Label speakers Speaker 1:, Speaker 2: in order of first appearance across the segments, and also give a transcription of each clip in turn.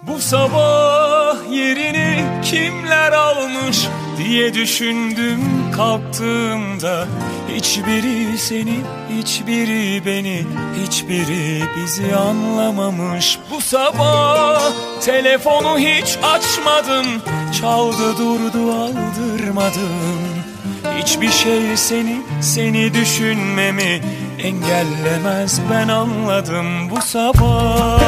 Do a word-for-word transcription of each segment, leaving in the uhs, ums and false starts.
Speaker 1: Bu sabah yerini kimler almış diye düşündüm kalktığımda. Hiçbiri seni, hiçbiri beni, hiçbiri bizi anlamamış. Bu sabah telefonu hiç açmadım, çaldı durdu aldırmadım. Hiçbir şey seni, seni düşünmemi engellemez, ben anladım bu sabah.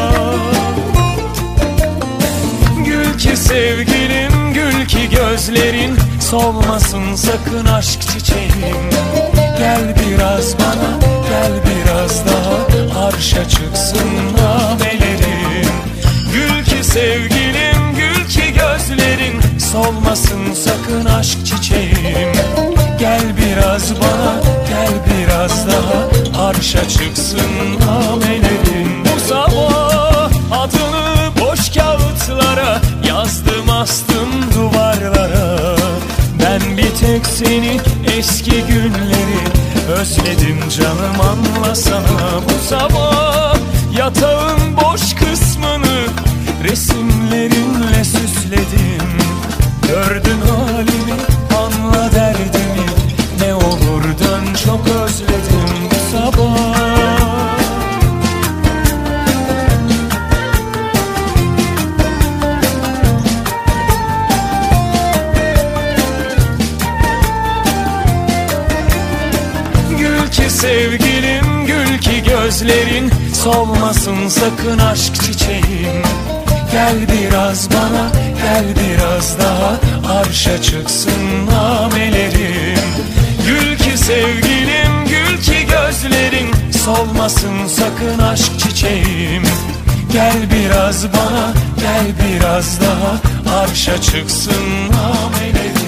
Speaker 1: Gül ki sevgilim, gül ki gözlerin, solmasın sakın aşk çiçeğim. Gel biraz bana, gel biraz daha, arşa çıksın namelerim. Gül ki sevgilim, gül ki gözlerin, solmasın sakın aşk çiçeğim. Gel biraz bana, gel biraz daha, arşa çıksın namelerim. Bu sabah adını boş kağıtlara yazdım, astım duvarlara. Ben bir tek seni, eski günleri özledim canım, anlasana. Bu sabah yatağın boş kısmını resimlerinle süsledim. Gördün halimi, anla derdimi, ne olur dön, çok özledim bu sabah. Sevgilim, gül ki gözlerin, solmasın sakın aşk çiçeğim. Gel biraz bana, gel biraz daha, arşa çıksın namelerim. Gül ki sevgilim, gül ki gözlerin, solmasın sakın aşk çiçeğim. Gel biraz bana, gel biraz daha, arşa çıksın namelerim.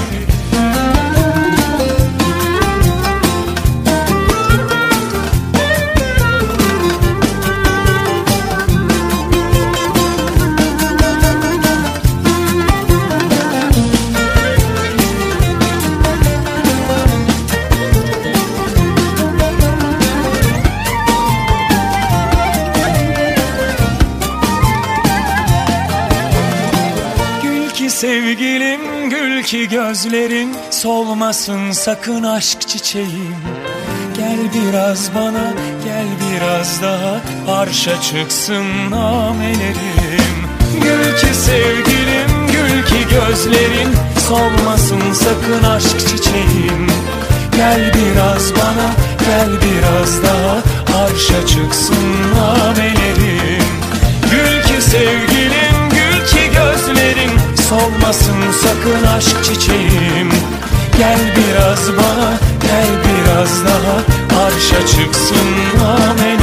Speaker 1: Sevgilim, gül ki gözlerin, solmasın sakın aşk çiçeğim. Gel biraz bana, gel biraz daha, arşa çıksın namelerim. Gül ki sevgilim, gül ki gözlerin, solmasın sakın aşk çiçeğim. Gel biraz bana, gel biraz daha, arşa çıksın namelerim. Gül ki sevgilim, gül ki gözlerin, solmasın sakın aşk çiçeğim. Gel biraz bana, gel biraz daha, arşa çıksın namelerim.